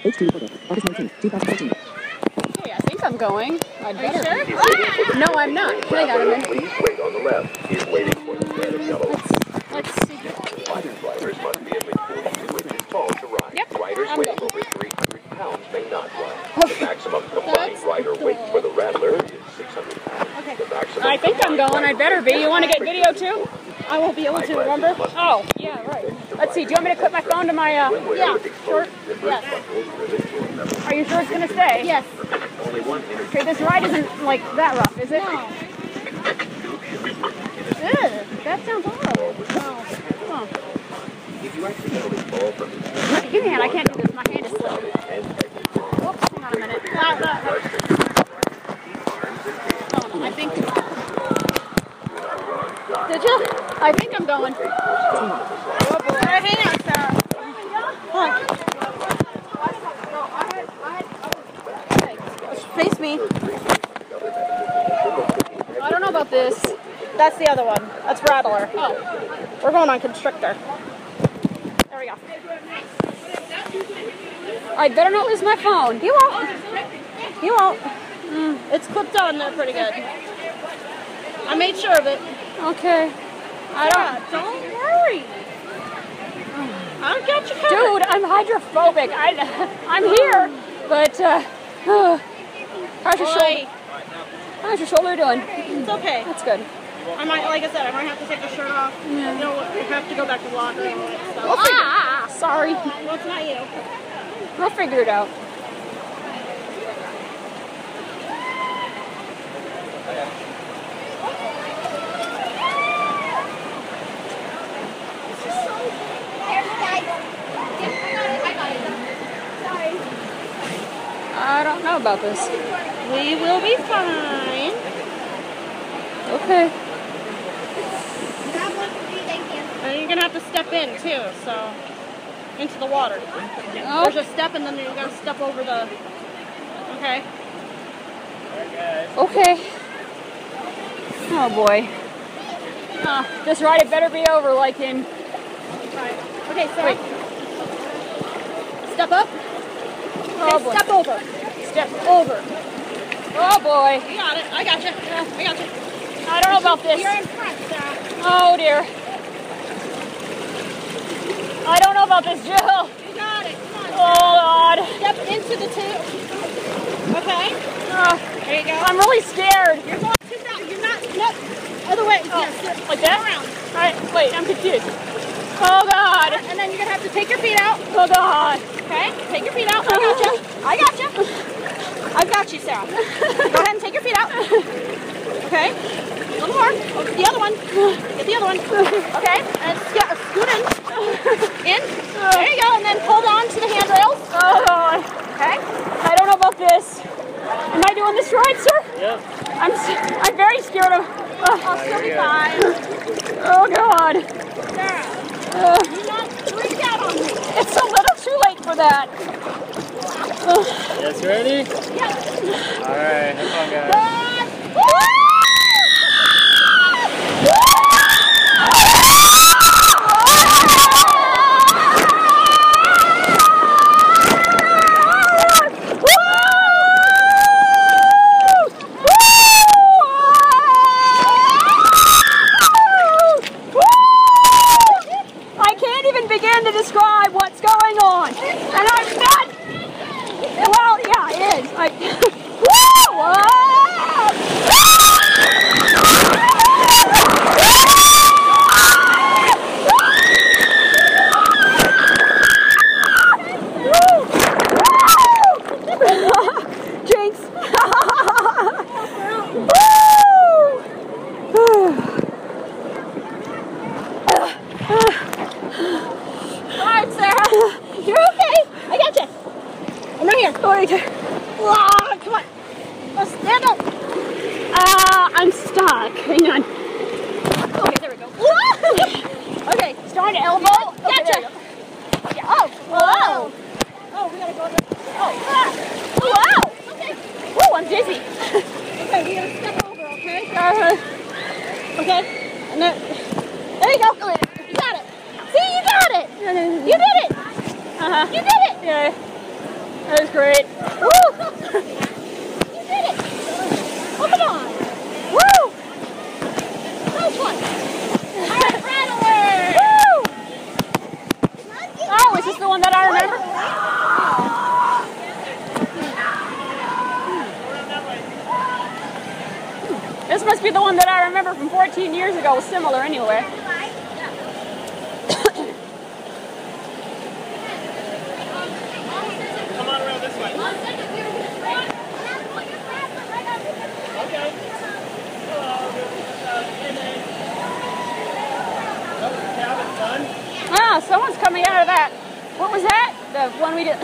H.T. Porter, August 19, 2014. Okay, I think I'm going. Are you sure? No, I'm not. Hang on a minute. Please wait on the left. He is waiting for the red and yellow. Let's see. Riders must be in between which is tall to ride. Yep. Riders I'm weighing good. over 300 pounds may not ride. The maximum combined rider weight for the Rattler is 600 pounds. Okay. The maximum I think I'm going. I better be. You want to get video too? I won't be able to, remember? Oh, yeah, right. Let's see. Do you want me to put my phone to my, Yeah. short? Yes. Are you sure it's going to stay? Yes. Okay, this ride isn't, like, that rough, is it? No. Ugh, that sounds horrible. No. Huh. If you accidentally fall from the Give me a hand. I can't do this. My hand is slipping. Whoops, hang on a minute. I think... Did you? I think I'm going. Oh, boy. Hang on, Sarah. Face me. I don't know about this. That's the other one. That's Rattler. Oh. We're going on Constrictor. There we go. I better not lose my phone. You won't. You won't. It's clipped on there pretty good. I made sure of it. Okay. Don't worry. I've got you covered. Dude, I'm hydrophobic. I'm here, but how's your shoulder? How's your shoulder doing? It's okay. That's good. I might, like I said, I might have to take the shirt off. Yeah. You know what? We have to go back to locker and all that stuff. Sorry. Well, it's not you. I'll figure it out. I don't know about this. We will be fine. Okay. And you're going to have to step in, too, so, into the water. Oh. There's a step, and then you're going to step over the, okay? Okay. Oh boy. This ride had better be over like in... Okay, so, step up. Oh Okay, boy. step over. Step over. Oh boy. You got it. I got you. I got you. I don't know about this. You're in front, Sarah. Oh dear. I don't know about this, Jill. You got it. Come on. Oh God. Step into the tube. Okay. There you go. I'm really scared. You're going too fast. You're not. Nope. Other way. Oh, Yes. like that? Around. All right. Wait, I'm confused. Oh God. And then you're gonna have to take your feet out. Oh God. Okay. Take your feet out. I got you. I got you. I've got you, Sarah. Go ahead and take your feet out. Okay. A little more. Oh, the other one. Get the other one. Okay. And scoot in. In. There you go. And then hold on to the handrails. Oh God. Okay. I don't know about this. Am I doing this right, sir? Yep. I'm very scared of... I'll still be fine. Oh God. Sarah. Do not freak out on me. It's a little too late for that. Yes, ready? Yes. All right, have fun, guys. I can't even begin to describe what's going on. And I'm not... Well, yeah, it is. Jinx. Alright, Sarah. You're okay. I got you. I'm right here. Whoa, come on. Let's stand up. I'm stuck. Hang on. Okay, there we go. Okay, Starting to elbow. gotcha. Okay, there you go. Yeah. Oh, whoa. Oh, we gotta go there. Oh, wow. Okay. Woo, I'm dizzy. Okay, we gotta step over, okay? Okay, and then, there you go. You got it. See, you got it. You did it. Uh-huh. You did it. Yeah. That was great. Woo! You did it! Oh, come on! Woo! That was fun. All right, Rattler! Woo! Oh, is this the one that I remember? This must be the one that I remember from 14 years ago. It was similar anyway. Come on around this way. Okay. Hello. Cabin done? Ah, someone's coming out of that. What was that? The one we did.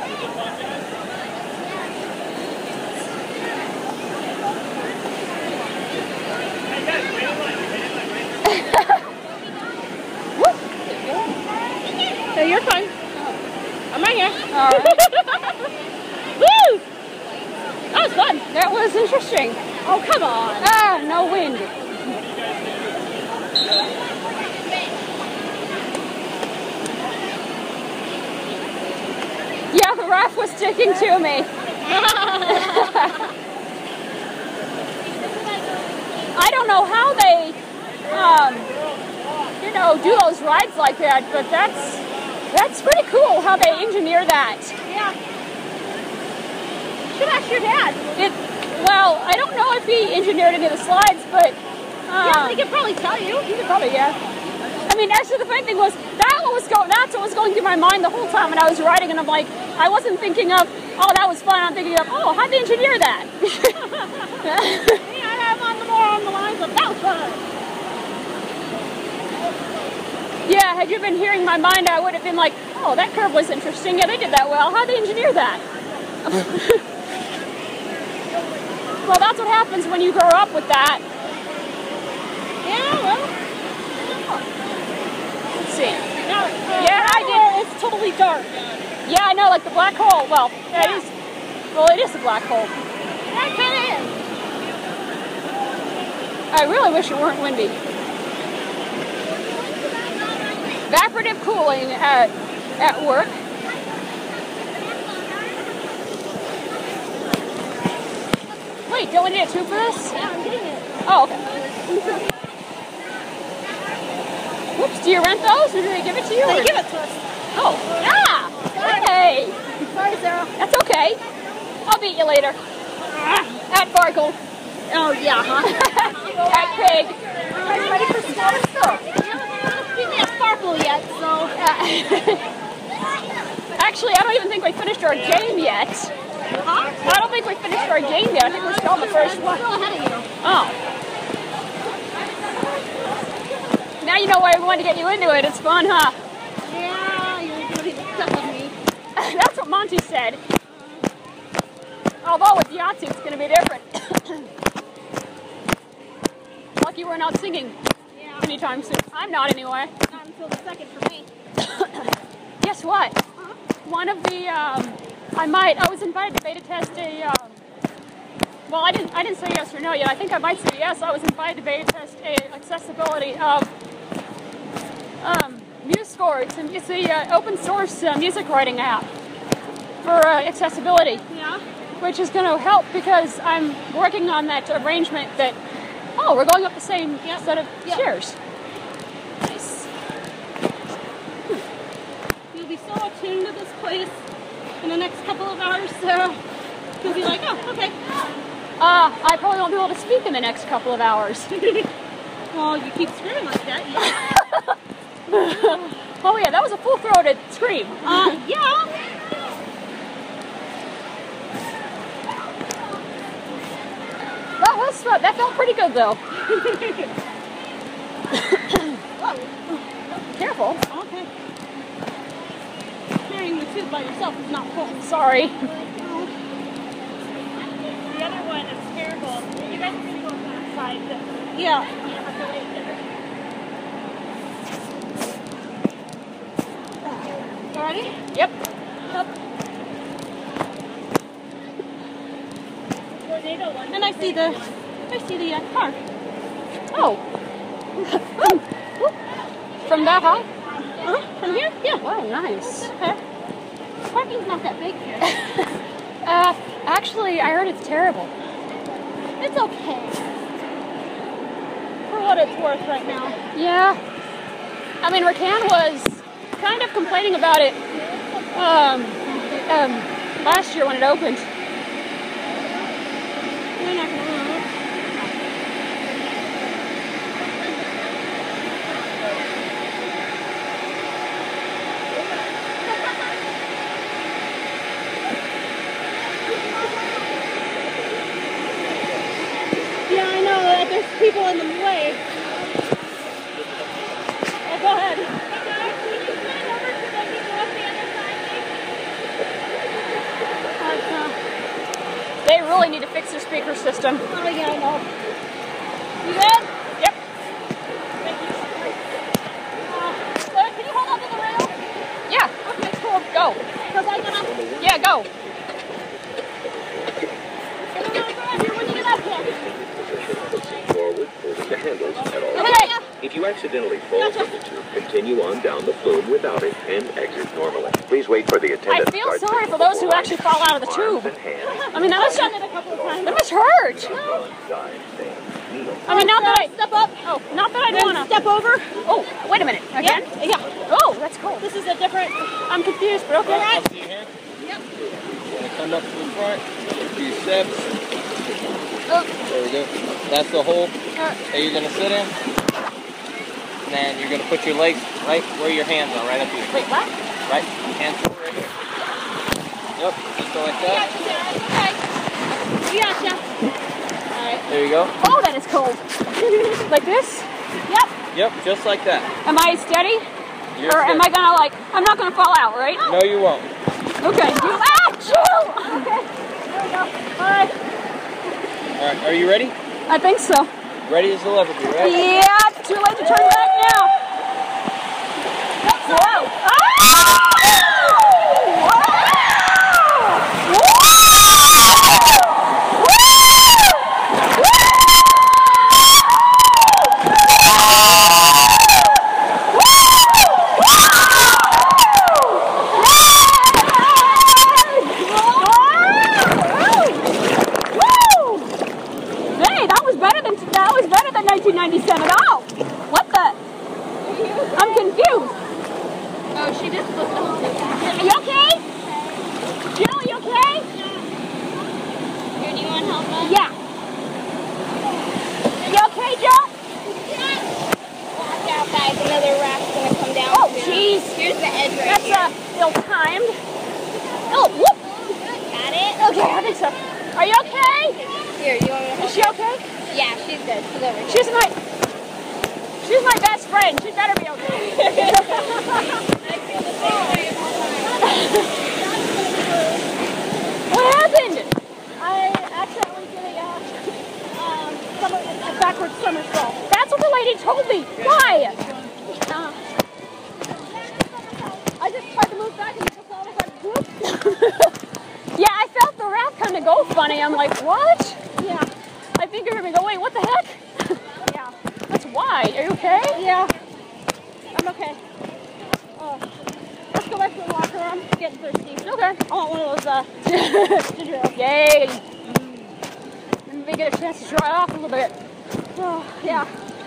Hey, you're fine. I'm right here. All right. Woo! That was fun. That was interesting. Oh, come on. Ah, no wind. Yeah, the raft was sticking to me. I don't know how they, do those rides like that, but that's pretty cool how they engineer that. Yeah. Should ask your dad. Well, I don't know if he engineered any of the slides, but Yeah, he could probably tell you. he could probably, yeah. I mean, actually, the funny thing was that's what was going through my mind the whole time when I was riding, and I'm like, I wasn't thinking of, oh, that was fun. I'm thinking of, oh, how'd they engineer that? Yeah, I'm more on the lines of that was fun. Yeah, had you been hearing my mind, I would have been like, oh, that curve was interesting. Yeah, they did that well. How'd they engineer that? Well, that's what happens when you grow up with that. Yeah, well. Let's see. Now, Yeah, I did. It's totally dark. Yeah, I know, like the black hole. Well, yeah, it is. Well, it is a black hole. That kind of is. I really wish it weren't windy. Evaporative cooling at work. Wait, don't we need a tube for this? Yeah, I'm getting it. Oh, okay. Whoops, do you rent those or do they give it to you? They or- give it to us. Oh, yeah. Hey, Sorry, Sarah. that's okay. I'll beat you later. At Farkle. Oh, yeah, huh? At Pig. Are you ready for school still? We didn't sparkle yet, so. Actually, I don't even think we finished our game yet. Huh? I don't think we finished our game yet. I think we're still on the first one. Still ahead of you. Oh. Now you know why we wanted to get you into it. It's fun, huh? Yeah, you're going to be stuck with me. That's what Monty said. Although with Yahtzee, it's going to be different. Lucky we're not singing anytime soon. I'm not anyway. Not until the second for me. Guess what? One of the, I was invited to beta test well, I didn't say yes or no yet. I think I might say yes. I was invited to beta test accessibility of MuseScore. It's the open source music writing app for accessibility. Yeah? Which is going to help because I'm working on that arrangement that, we're going up the same set of chairs. Nice. You'll be so attuned to this place in the next couple of hours, Sarah. You'll be like, oh, okay. I probably won't be able to speak in the next couple of hours. Well, you keep screaming like that, yeah. Oh yeah, that was a full-throated scream. Yeah. That felt pretty good though. Whoa. Careful. Okay. Carrying the tube by yourself is not cool. Sorry. The other one is terrible. You guys are going to go on that side. Yeah. You ready? Yep. And I see the car. Oh. From that high? From here? Yeah. Wow, nice. Okay. parking's not that big here. Actually, I heard it's terrible. It's okay. For what it's worth right now. Yeah. I mean, Rakan was kind of complaining about it last year when it opened. We're not gonna move. Yeah, I know that there's people in the way. Oh, go ahead. They really need to fix their speaker system. Oh, yeah, I know. You good? Yep. Can you hold on to the rail? Yeah. Okay, cool. Go. Because I'm gonna... Yeah, go. I'm gonna go out here when you get up here. Forward, holding the handles at all Okay. times. If you accidentally fall from the tube, continue on down the flume without it and exit normally. Please wait for the attendant. I feel sorry for those who actually fall out of the tube. I mean, I've done it a couple of times. that must hurt. I mean, not that I Step up. Oh, not that I Then don't want to. step over. Oh, wait a minute. Again? Yeah. Oh, that's cool. This is a different... I'm confused, but okay. Alright. See your hand? Yep. You want to come up to the front, take a few steps. Oh, There we go. That's the hole that you're going to sit in. And then you're going to put your legs right where your hands are, right up here. wait, what? Right? Hands over right here. Yep. Just go like that. Okay. We gotcha. Alright. There you go. Oh, that is cold. Like this? Yep. Yep, just like that. Am I steady? You're Or am I steady. gonna I'm not gonna fall out, right? No, you won't. Okay. Chill! Okay. There we go. Alright. All right, are you ready? I think so. Ready as you'll ever be, right? Yeah, too late to turn back now. Whoa! Hey, that was better than 1997. Oh, what the? I'm confused. Oh, she just flipped the whole thing. Are you okay? Jill, you okay? Here, do you want help us? Yeah. You okay, Jill? Watch out, guys. Another raft's gonna come down. Oh, soon. jeez. Here's the edge right That's here. ill-timed. Oh, whoop. Got it? Okay, I think so. Are you okay? Here, you want me to Is help? she okay? Yeah, she's good. She's over here. She's my best friend. She better be okay. I feel the same way all the time. What happened? I accidentally did a backwards somersault. That's what the lady told me. Why? I just tried to move back and it just all of a sudden, whoop. Yeah, I felt the raft kind of go funny. I'm like, what? Yeah. I think you heard me go, wait, what the heck? Yeah. That's why. Are you okay? Yeah. I'm okay. Let's go back to the locker room. I'm getting thirsty. Okay. I want one of those, ginger ale. Yay. Let me get a chance to dry off a little bit. Oh, yeah.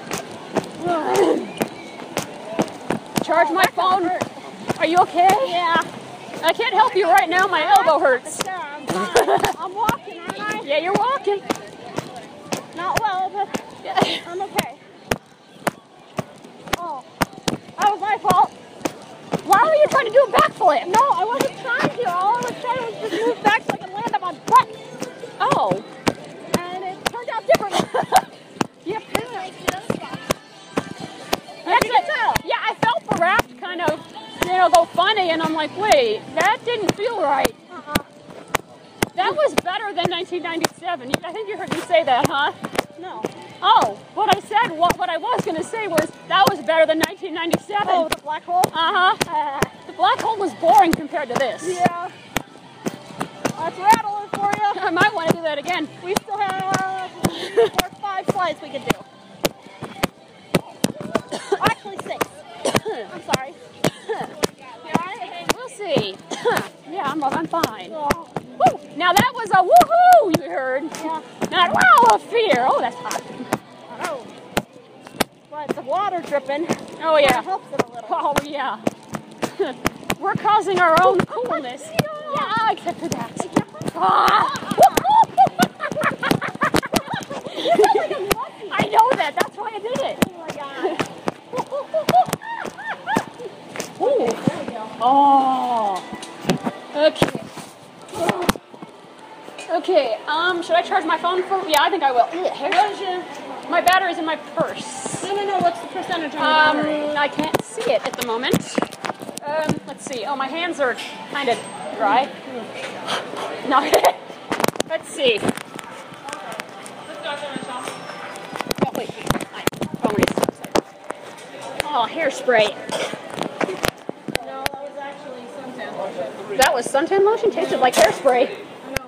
Charge my phone. Are you okay? Yeah. I can't help you right now. My elbow hurts. Sarah, I'm fine. I'm walking, aren't I? Yeah, you're walking. Not well, but I'm okay. Oh, that was my fault. Why were you trying to do a backflip? No, I wasn't trying to. All I was trying was just move back so I could land on my butt. Oh. And it turned out differently. Yep. How'd you get that? Yeah, I felt the raft kind of, go funny, and I'm like, wait, that didn't feel right. That was better than 1997. I think you heard me say that, huh? No. Oh, what I said, what I was going to say was that was better than 1997. Oh, the black hole? Uh-huh. The black hole was boring compared to this. Yeah. That's rattling for you. I might want to do that again. We still have 3, 4, 5 slides we could do. Actually, 6. I'm sorry. You alright? We'll see. Yeah, I'm fine. Woo! Now that was a woohoo you heard. Yeah. Not wow of fear. Oh, that's hot. I know. But the water dripping. Oh yeah. Helps it a little. Oh yeah. We're causing our own coolness. Yeah, except for that. Ah! I know that. That's why I did it. Oh my god. Ooh. There we go. Oh. Okay. Okay. Should I charge my phone for? Yeah, I think I will. What is your... My battery's in my purse. No. What's the percentage on your battery? I can't see it at the moment. Let's see. Oh, my hands are kind of dry. No. Let's see. Oh, wait. My phone is upside. Oh, hairspray. No, that was actually suntan lotion. That was suntan lotion? Tasted like hairspray.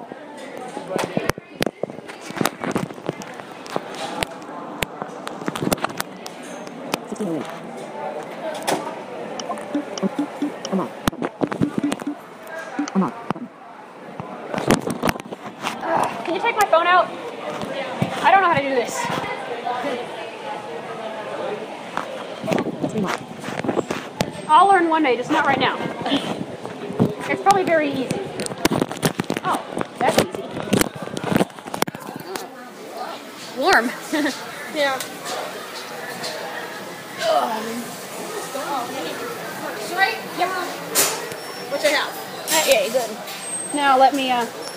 Can you take my phone out? I don't know how to do this. I'll learn one day, just not right now. It's probably very easy. Oh, that's easy. Warm. Yeah. Straight? Yep. What you have? Yeah, good. Now let me